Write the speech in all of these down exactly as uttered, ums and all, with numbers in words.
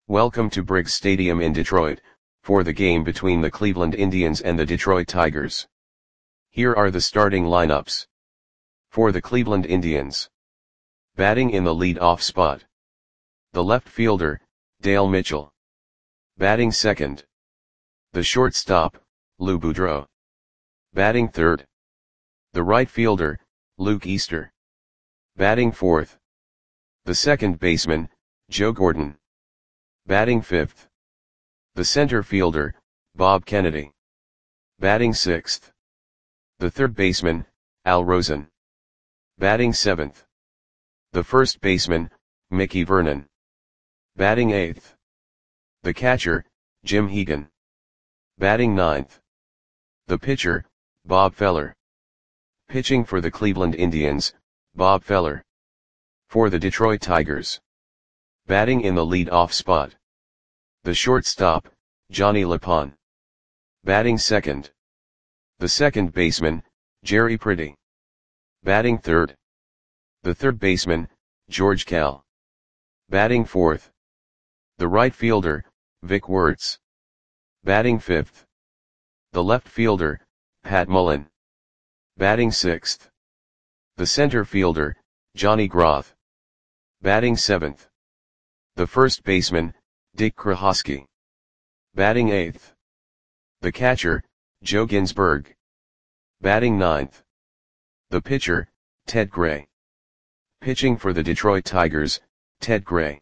Welcome to Briggs Stadium in Detroit, for the game between the Cleveland Indians and the Detroit Tigers. Here are the starting lineups. For the Cleveland Indians. Batting in the lead-off spot. The left fielder, Dale Mitchell. Batting second. The shortstop, Lou Boudreau. Batting third. The right fielder, Luke Easter. Batting fourth. The second baseman, Joe Gordon. Batting fifth. The center fielder, Bob Kennedy. Batting sixth. The third baseman, Al Rosen. Batting seventh. The first baseman, Mickey Vernon. Batting eighth. The catcher, Jim Hegan. Batting ninth. The pitcher, Bob Feller. Pitching for the Cleveland Indians, Bob Feller. For the Detroit Tigers. Batting in the lead-off spot. The shortstop, Johnny LePon. Batting second. The second baseman, Jerry Pretty. Batting third. The third baseman, George Kell. Batting fourth. The right fielder, Vic Wertz. Batting fifth. The left fielder, Pat Mullen. Batting sixth. The center fielder, Johnny Groth. Batting seventh. The first baseman, Dick Krahoski. Batting eighth. The catcher, Joe Ginsberg. Batting ninth. The pitcher, Ted Gray. Pitching for the Detroit Tigers, Ted Gray.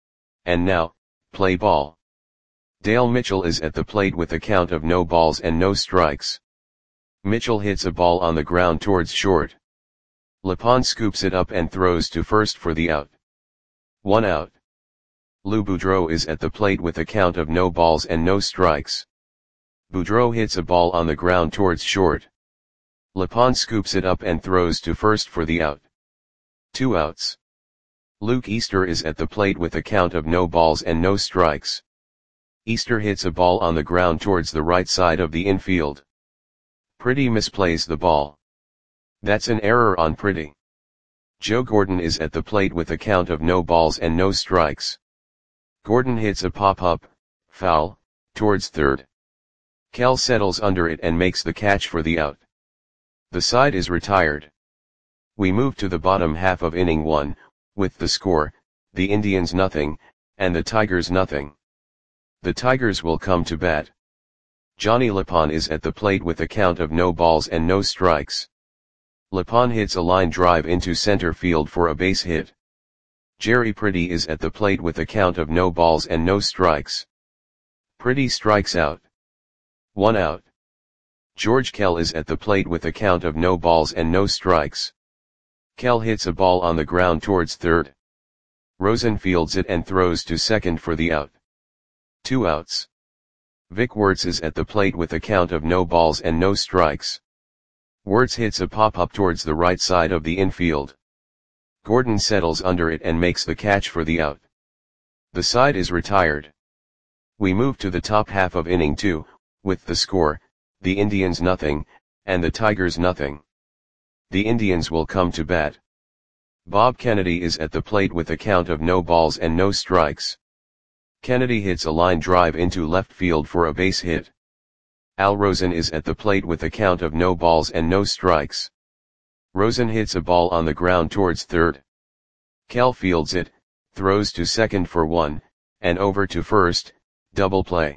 And now, play ball. Dale Mitchell is at the plate with a count of no balls and no strikes. Mitchell hits a ball on the ground towards short. LePon scoops it up and throws to first for the out. One out. Lou Boudreau is at the plate with a count of no balls and no strikes. Boudreau hits a ball on the ground towards short. LePon scoops it up and throws to first for the out. Two outs. Luke Easter is at the plate with a count of no balls and no strikes. Easter hits a ball on the ground towards the right side of the infield. Pretty misplays the ball. That's an error on Pretty. Joe Gordon is at the plate with a count of no balls and no strikes. Gordon hits a pop-up, foul, towards third. Kell settles under it and makes the catch for the out. The side is retired. We move to the bottom half of inning one, with the score, the Indians nothing, and the Tigers nothing. The Tigers will come to bat. Johnny LePon is at the plate with a count of no balls and no strikes. LePon hits a line drive into center field for a base hit. Jerry Pretty is at the plate with a count of no balls and no strikes. Pretty strikes out. One out. George Kell is at the plate with a count of no balls and no strikes. Kell hits a ball on the ground towards third. Rosen fields it and throws to second for the out. Two outs. Vic Wertz is at the plate with a count of no balls and no strikes. Wertz hits a pop-up towards the right side of the infield. Gordon settles under it and makes the catch for the out. The side is retired. We move to the top half of inning two, with the score, the Indians nothing, and the Tigers nothing. The Indians will come to bat. Bob Kennedy is at the plate with a count of no balls and no strikes. Kennedy hits a line drive into left field for a base hit. Al Rosen is at the plate with a count of no balls and no strikes. Rosen hits a ball on the ground towards third. Kell fields it, throws to second for one, and over to first, double play.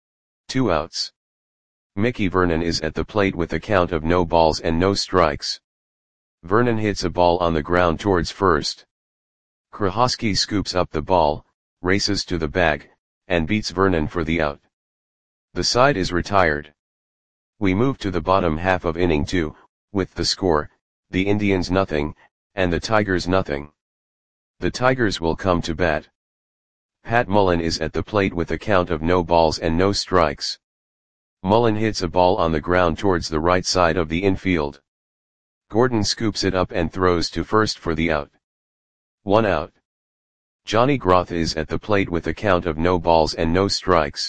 Two outs. Mickey Vernon is at the plate with a count of no balls and no strikes. Vernon hits a ball on the ground towards first. Krahoski scoops up the ball, races to the bag, and beats Vernon for the out. The side is retired. We move to the bottom half of inning two, with the score, the Indians nothing, and the Tigers nothing. The Tigers will come to bat. Pat Mullen is at the plate with a count of no balls and no strikes. Mullen hits a ball on the ground towards the right side of the infield. Gordon scoops it up and throws to first for the out. One out. Johnny Groth is at the plate with a count of no balls and no strikes.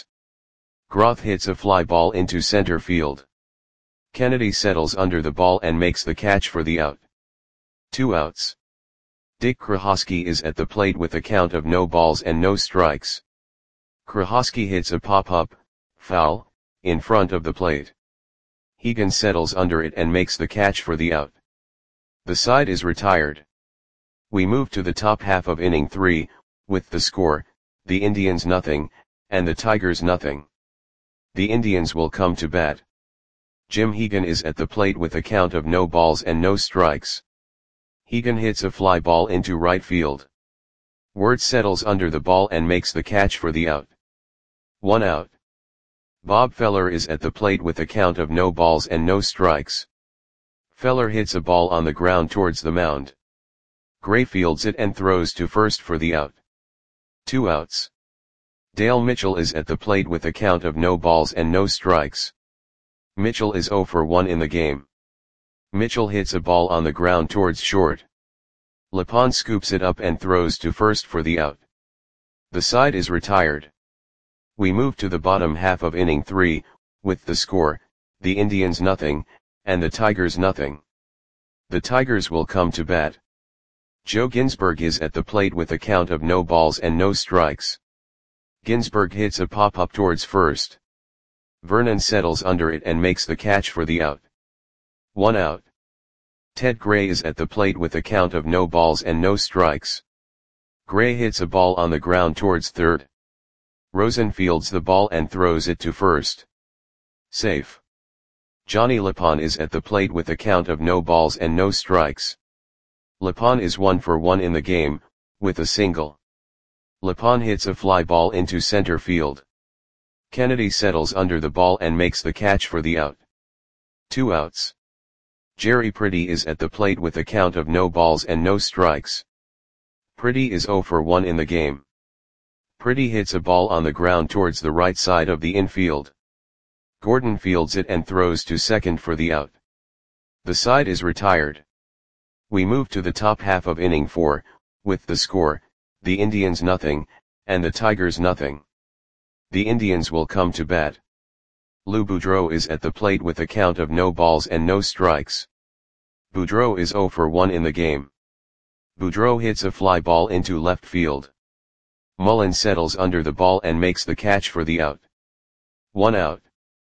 Groth hits a fly ball into center field. Kennedy settles under the ball and makes the catch for the out. Two outs. Dick Krahoski is at the plate with a count of no balls and no strikes. Krahosky hits a pop-up, foul, in front of the plate. Hegan settles under it and makes the catch for the out. The side is retired. We move to the top half of inning three, with the score, the Indians nothing, and the Tigers nothing. The Indians will come to bat. Jim Hegan is at the plate with a count of no balls and no strikes. Hegan hits a fly ball into right field. Wirtz settles under the ball and makes the catch for the out. One out. Bob Feller is at the plate with a count of no balls and no strikes. Feller hits a ball on the ground towards the mound. Gray fields it and throws to first for the out. Two outs. Dale Mitchell is at the plate with a count of no balls and no strikes. Mitchell is oh for one in the game. Mitchell hits a ball on the ground towards short. Lepond scoops it up and throws to first for the out. The side is retired. We move to the bottom half of inning three, with the score, the Indians nothing, and the Tigers nothing. The Tigers will come to bat. Joe Ginsberg is at the plate with a count of no balls and no strikes. Ginsberg hits a pop-up towards first. Vernon settles under it and makes the catch for the out. One out. Ted Gray is at the plate with a count of no balls and no strikes. Gray hits a ball on the ground towards third. Rosen fields the ball and throws it to first. Safe. Johnny Lepond is at the plate with a count of no balls and no strikes. Lepond is one for one in the game, with a single. Lepond hits a fly ball into center field. Kennedy settles under the ball and makes the catch for the out. Two outs. Jerry Pretty is at the plate with a count of no balls and no strikes. Pretty is oh for one in the game. Pretty hits a ball on the ground towards the right side of the infield. Gordon fields it and throws to second for the out. The side is retired. We move to the top half of inning four, with the score, the Indians nothing, and the Tigers nothing. The Indians will come to bat. Lou Boudreau is at the plate with a count of no balls and no strikes. Boudreau is oh for one in the game. Boudreau hits a fly ball into left field. Mullen settles under the ball and makes the catch for the out. One out.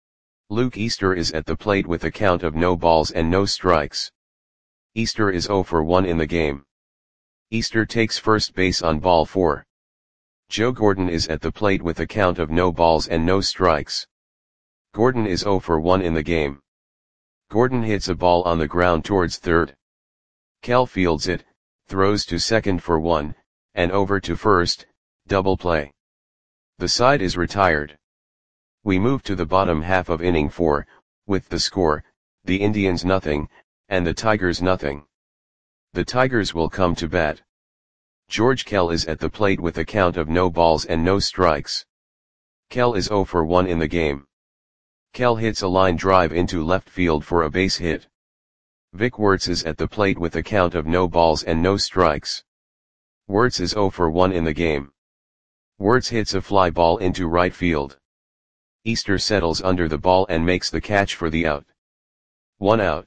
Luke Easter is at the plate with a count of no balls and no strikes. Easter is oh for one in the game. Easter takes first base on ball four. Joe Gordon is at the plate with a count of no balls and no strikes. Gordon is oh for one in the game. Gordon hits a ball on the ground towards third. Kell fields it, throws to second for one, and over to first, double play. The side is retired. We move to the bottom half of inning four, with the score, the Indians nothing, and the Tigers nothing. The Tigers will come to bat. George Kell is at the plate with a count of no balls and no strikes. Kell is oh for one in the game. Kell hits a line drive into left field for a base hit. Vic Wirtz is at the plate with a count of no balls and no strikes. Wirtz is oh for one in the game. Wirtz hits a fly ball into right field. Easter settles under the ball and makes the catch for the out. One out.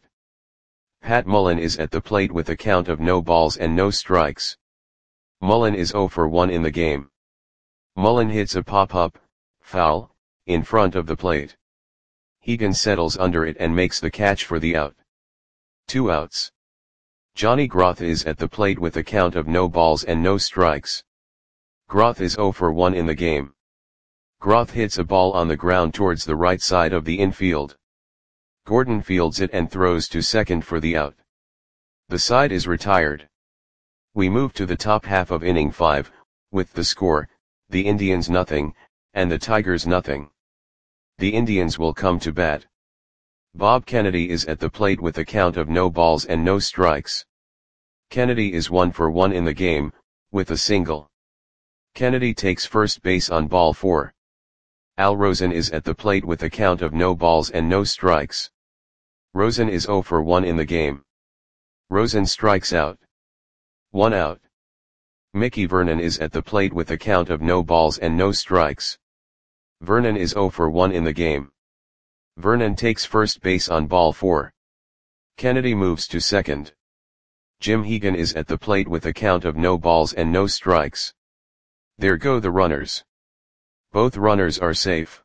Pat Mullen is at the plate with a count of no balls and no strikes. Mullen is oh for one in the game. Mullen hits a pop-up, foul, in front of the plate. Hegan settles under it and makes the catch for the out. Two outs. Johnny Groth is at the plate with a count of no balls and no strikes. Groth is oh for one in the game. Groth hits a ball on the ground towards the right side of the infield. Gordon fields it and throws to second for the out. The side is retired. We move to the top half of inning five, with the score, the Indians nothing, and the Tigers nothing. The Indians will come to bat. Bob Kennedy is at the plate with a count of no balls and no strikes. Kennedy is one for one in the game, with a single. Kennedy takes first base on ball four. Al Rosen is at the plate with a count of no balls and no strikes. Rosen is oh for one in the game. Rosen strikes out. One out. Mickey Vernon is at the plate with a count of no balls and no strikes. Vernon is oh for one in the game. Vernon takes first base on ball four. Kennedy moves to second. Jim Hegan is at the plate with a count of no balls and no strikes. There go the runners. Both runners are safe.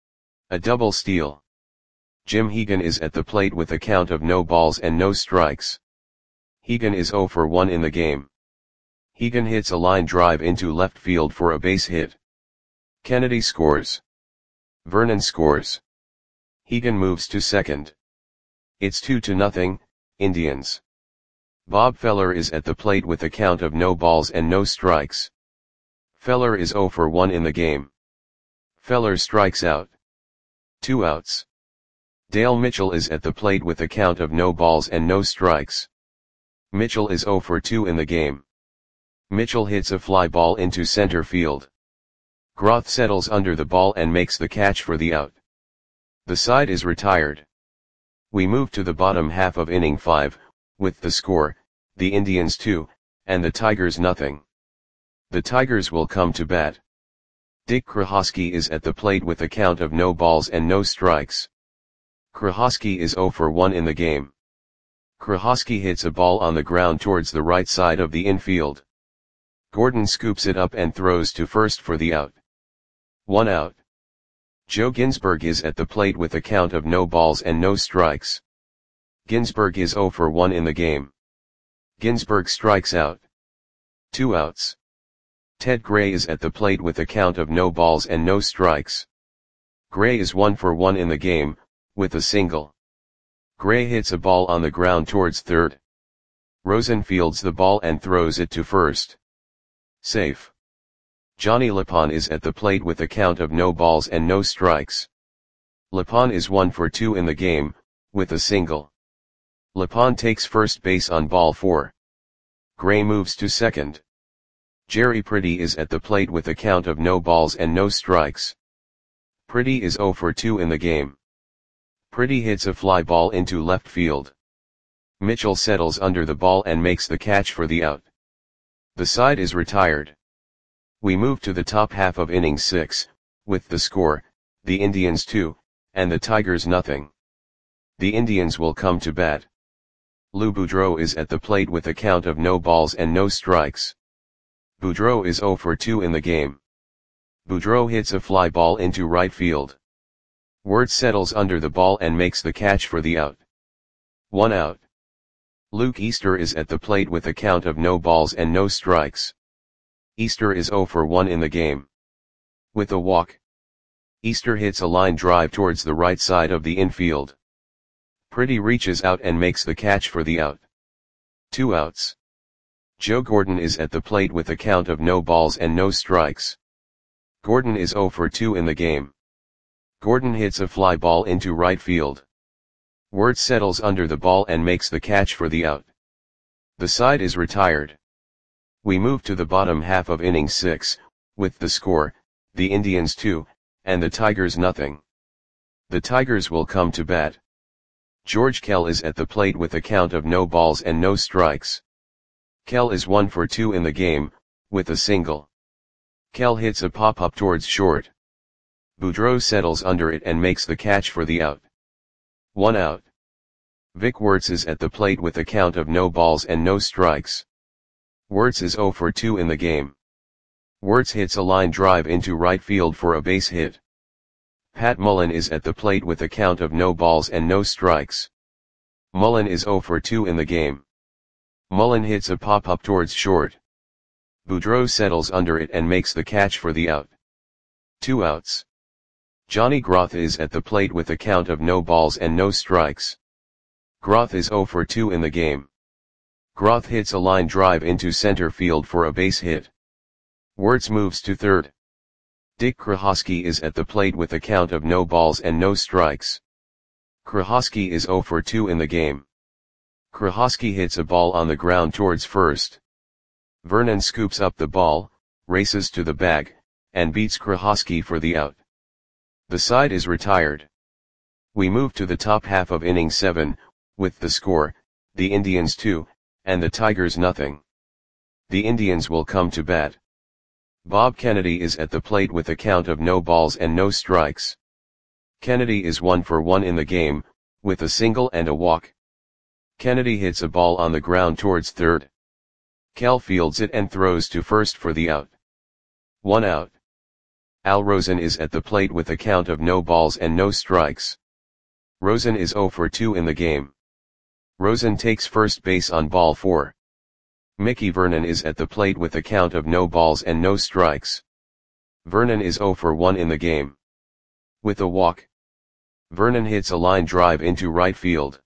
A double steal. Jim Hegan is at the plate with a count of no balls and no strikes. Hegan is zero for one in the game. Hegan hits a line drive into left field for a base hit. Kennedy scores. Vernon scores. Hegan moves to second. It's two to nothing, Indians. Bob Feller is at the plate with a count of no balls and no strikes. Feller is zero for one in the game. Feller strikes out. Two outs. Dale Mitchell is at the plate with a count of no balls and no strikes. Mitchell is zero for two in the game. Mitchell hits a fly ball into center field. Groth settles under the ball and makes the catch for the out. The side is retired. We move to the bottom half of inning five, with the score, the Indians two, and the Tigers nothing. The Tigers will come to bat. Dick Krahosky is at the plate with a count of no balls and no strikes. Krahosky is zero for one in the game. Krahosky hits a ball on the ground towards the right side of the infield. Gordon scoops it up and throws to first for the out. One out. Joe Ginsberg is at the plate with a count of no balls and no strikes. Ginsberg is zero for one in the game. Ginsberg strikes out. Two outs. Ted Gray is at the plate with a count of no balls and no strikes. Gray is one for one in the game, with a single. Gray hits a ball on the ground towards third. Rosen fields the ball and throws it to first. Safe. Johnny Lapon is at the plate with a count of no balls and no strikes. Lapon is one for two in the game, with a single. Lapon takes first base on ball four. Gray moves to second. Jerry Pretty is at the plate with a count of no balls and no strikes. Pretty is zero for two in the game. Pretty hits a fly ball into left field. Mitchell settles under the ball and makes the catch for the out. The side is retired. We move to the top half of inning six, with the score, the Indians two, and the Tigers nothing. The Indians will come to bat. Lou Boudreau is at the plate with a count of no balls and no strikes. Boudreau is zero for two in the game. Boudreau hits a fly ball into right field. Wirtz settles under the ball and makes the catch for the out. One out. Luke Easter is at the plate with a count of no balls and no strikes. Easter is zero for one in the game. With a walk. Easter hits a line drive towards the right side of the infield. Pretty reaches out and makes the catch for the out. Two outs. Joe Gordon is at the plate with a count of no balls and no strikes. Gordon is zero for two in the game. Gordon hits a fly ball into right field. Wirtz settles under the ball and makes the catch for the out. The side is retired. We move to the bottom half of inning six, with the score, the Indians two, and the Tigers nothing. The Tigers will come to bat. George Kell is at the plate with a count of no balls and no strikes. Kell is one for two in the game, with a single. Kell hits a pop-up towards short. Boudreau settles under it and makes the catch for the out. One out. Vic Wirtz is at the plate with a count of no balls and no strikes. Wirtz is zero for two in the game. Wirtz hits a line drive into right field for a base hit. Pat Mullen is at the plate with a count of no balls and no strikes. Mullen is zero for two in the game. Mullen hits a pop-up towards short. Boudreau settles under it and makes the catch for the out. Two outs. Johnny Groth is at the plate with a count of no balls and no strikes. Groth is zero for two in the game. Groth hits a line drive into center field for a base hit. Wirtz moves to third. Dick Krahosky is at the plate with a count of no balls and no strikes. Krahosky is zero for two in the game. Krahosky hits a ball on the ground towards first. Vernon scoops up the ball, races to the bag, and beats Krahosky for the out. The side is retired. We move to the top half of inning seven, with the score, the Indians two, and the Tigers nothing. The Indians will come to bat. Bob Kennedy is at the plate with a count of no balls and no strikes. Kennedy is one for one in the game, with a single and a walk. Kennedy hits a ball on the ground towards third. Kell fields it and throws to first for the out. One out. Al Rosen is at the plate with a count of no balls and no strikes. Rosen is zero for two in the game. Rosen takes first base on ball four. Mickey Vernon is at the plate with a count of no balls and no strikes. Vernon is zero for one in the game. With a walk, Vernon hits a line drive into right field.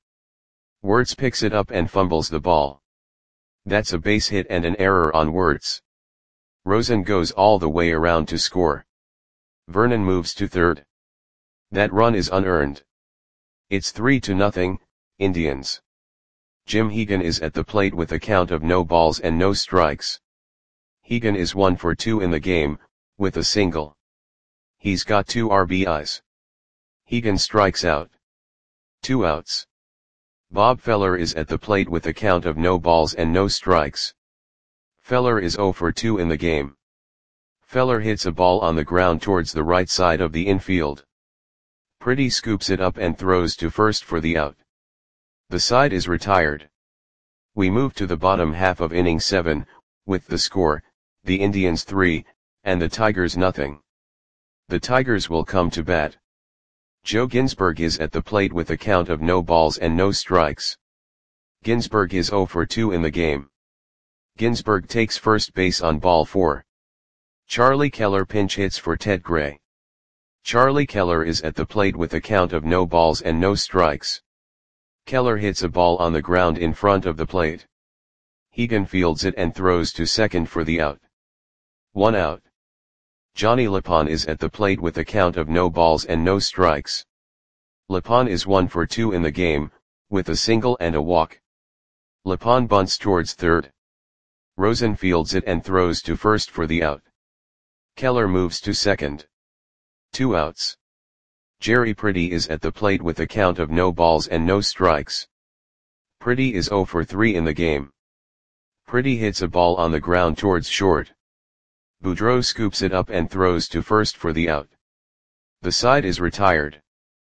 Wirtz picks it up and fumbles the ball. That's a base hit and an error on Wirtz. Rosen goes all the way around to score. Vernon moves to third. That run is unearned. It's three to nothing, Indians. Jim Hegan is at the plate with a count of no balls and no strikes. Hegan is one for two in the game, with a single. He's got two R B Is. Hegan strikes out. Two outs. Bob Feller is at the plate with a count of no balls and no strikes. Feller is zero for two in the game. Feller hits a ball on the ground towards the right side of the infield. Pretty scoops it up and throws to first for the out. The side is retired. We move to the bottom half of inning seven, with the score, the Indians three, and the Tigers nothing. The Tigers will come to bat. Joe Ginsberg is at the plate with a count of no balls and no strikes. Ginsberg is zero for two in the game. Ginsberg takes first base on ball four. Charlie Keller pinch hits for Ted Gray. Charlie Keller is at the plate with a count of no balls and no strikes. Keller hits a ball on the ground in front of the plate. Hegan fields it and throws to second for the out. One out. Johnny Lapon is at the plate with a count of no balls and no strikes. Lapon is one for two in the game, with a single and a walk. Lapon bunts towards third. Rosen fields it and throws to first for the out. Keller moves to second. Two outs. Jerry Pretty is at the plate with a count of no balls and no strikes. Pretty is zero for three in the game. Pretty hits a ball on the ground towards short. Boudreau scoops it up and throws to first for the out. The side is retired.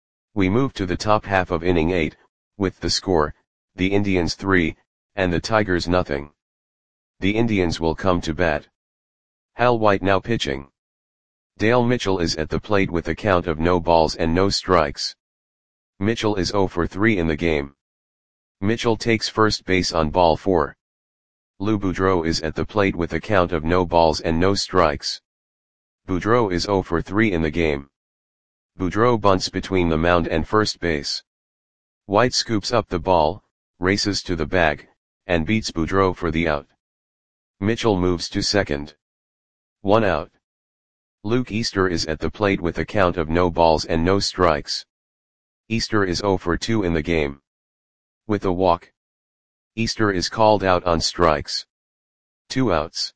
We move to the top half of inning eight, with the score, the Indians three, and the Tigers nothing. The Indians will come to bat. Hal White now pitching. Dale Mitchell is at the plate with a count of no balls and no strikes. Mitchell is zero for three in the game. Mitchell takes first base on ball four. Lou Boudreau is at the plate with a count of no balls and no strikes. Boudreau is zero for three in the game. Boudreau bunts between the mound and first base. White scoops up the ball, races to the bag, and beats Boudreau for the out. Mitchell moves to second. One out. Luke Easter is at the plate with a count of no balls and no strikes. Easter is zero for two in the game. With a walk, Easter is called out on strikes. Two outs.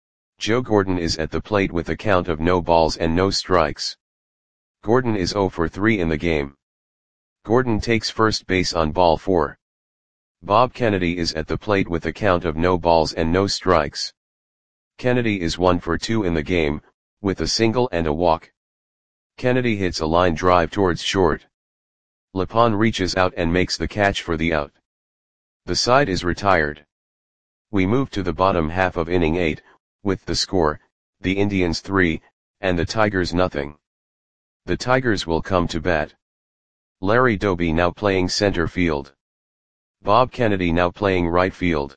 Joe Gordon is at the plate with a count of no balls and no strikes. Gordon is zero for three in the game. Gordon takes first base on ball four. Bob Kennedy is at the plate with a count of no balls and no strikes. Kennedy is one for two in the game, with a single and a walk. Kennedy hits a line drive towards short. Lapon reaches out and makes the catch for the out. The side is retired. We move to the bottom half of inning eight, with the score, the Indians three, and the Tigers nothing. The Tigers will come to bat. Larry Doby now playing center field. Bob Kennedy now playing right field.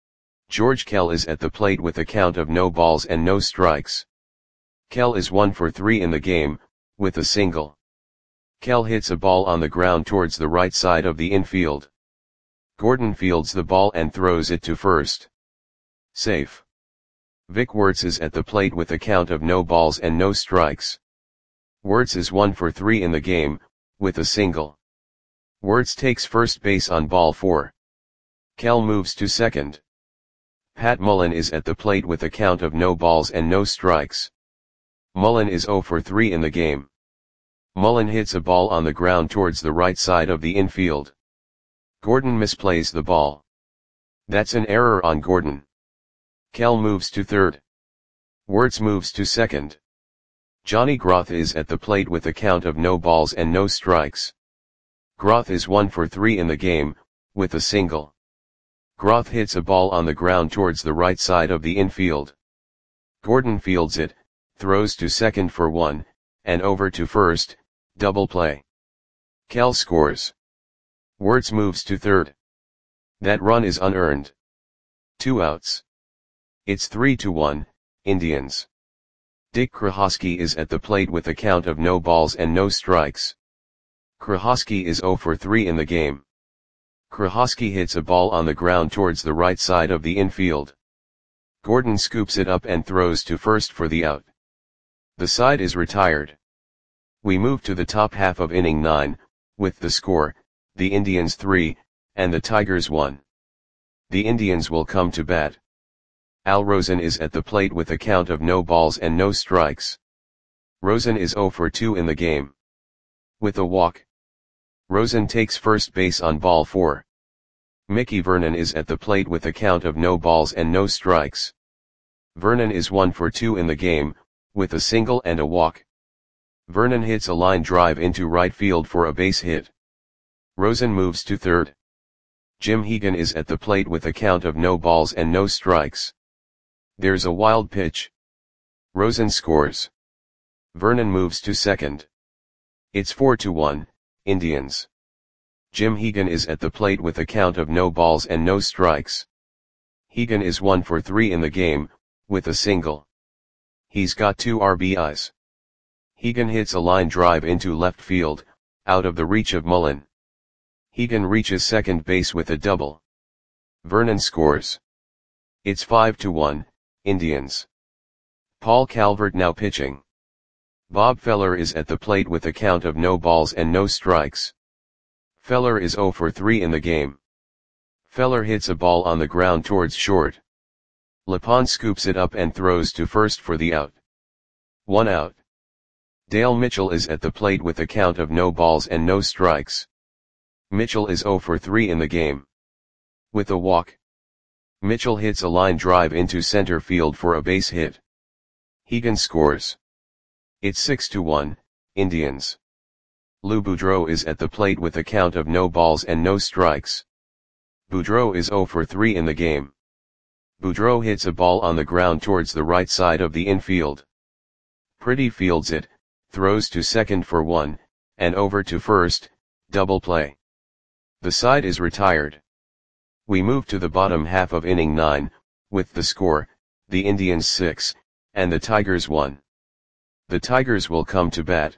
George Kell is at the plate with a count of no balls and no strikes. Kell is one for three in the game, with a single. Kell hits a ball on the ground towards the right side of the infield. Gordon fields the ball and throws it to first. Safe. Vic Wirtz is at the plate with a count of no balls and no strikes. Wirtz is one for three in the game, with a single. Wirtz takes first base on ball four. Kell moves to second. Pat Mullen is at the plate with a count of no balls and no strikes. Mullen is zero for three in the game. Mullen hits a ball on the ground towards the right side of the infield. Gordon misplays the ball. That's an error on Gordon. Kell moves to third. Wirtz moves to second. Johnny Groth is at the plate with a count of no balls and no strikes. Groth is one for three in the game, with a single. Groth hits a ball on the ground towards the right side of the infield. Gordon fields it, throws to second for one, and over to first, double play. Kel scores. Wirtz moves to third. That run is unearned. Two outs. It's three to one, Indians. Dick Krahosky is at the plate with a count of no balls and no strikes. Krahosky is zero for three in the game. Krahosky hits a ball on the ground towards the right side of the infield. Gordon scoops it up and throws to first for the out. The side is retired. We move to the top half of inning nine, with the score, the Indians three, and the Tigers one. The Indians will come to bat. Al Rosen is at the plate with a count of no balls and no strikes. Rosen is zero for two in the game. With a walk. Rosen takes first base on ball four. Mickey Vernon is at the plate with a count of no balls and no strikes. Vernon is one for two in the game, with a single and a walk. Vernon hits a line drive into right field for a base hit. Rosen moves to third. Jim Hegan is at the plate with a count of no balls and no strikes. There's a wild pitch. Rosen scores. Vernon moves to second. It's four to one, Indians. Jim Hegan is at the plate with a count of no balls and no strikes. Hegan is one for three in the game, with a single. He's got two R B Is. Hegan hits a line drive into left field, out of the reach of Mullen. Hegan reaches second base with a double. Vernon scores. It's five to one, Indians. Paul Calvert now pitching. Bob Feller is at the plate with a count of no balls and no strikes. Feller is zero for three in the game. Feller hits a ball on the ground towards short. Lepond scoops it up and throws to first for the out. One out. Dale Mitchell is at the plate with a count of no balls and no strikes. Mitchell is zero for three in the game. With a walk. Mitchell hits a line drive into center field for a base hit. Hegan scores. It's six to one, Indians. Lou Boudreau is at the plate with a count of no balls and no strikes. Boudreau is zero for three in the game. Boudreau hits a ball on the ground towards the right side of the infield. Pretty fields it, throws to second for one, and over to first, double play. The side is retired. We move to the bottom half of inning nine, with the score, the Indians six, and the Tigers one. The Tigers will come to bat.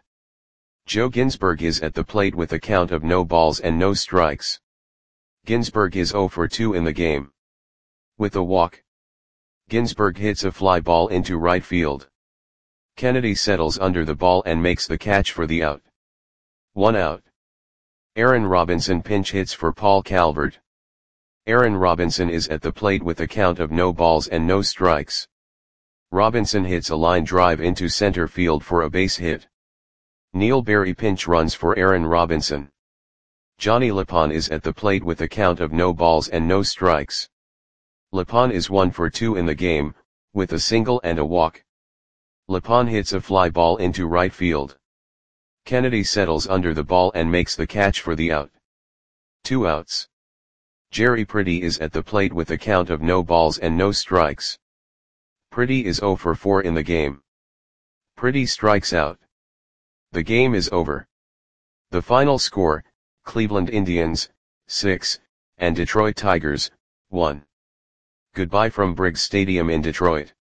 Joe Ginsberg is at the plate with a count of no balls and no strikes. Ginsberg is zero for two in the game. With a walk. Ginsberg hits a fly ball into right field. Kennedy settles under the ball and makes the catch for the out. One out. Aaron Robinson pinch hits for Paul Calvert. Aaron Robinson is at the plate with a count of no balls and no strikes. Robinson hits a line drive into center field for a base hit. Neil Berry pinch runs for Aaron Robinson. Johnny Lepond is at the plate with a count of no balls and no strikes. Lepond is one for two in the game, with a single and a walk. Lepond hits a fly ball into right field. Kennedy settles under the ball and makes the catch for the out. Two outs. Jerry Pretty is at the plate with a count of no balls and no strikes. Pretty is zero for four in the game. Pretty strikes out. The game is over. The final score, Cleveland Indians, six, and Detroit Tigers, one. Goodbye from Briggs Stadium in Detroit.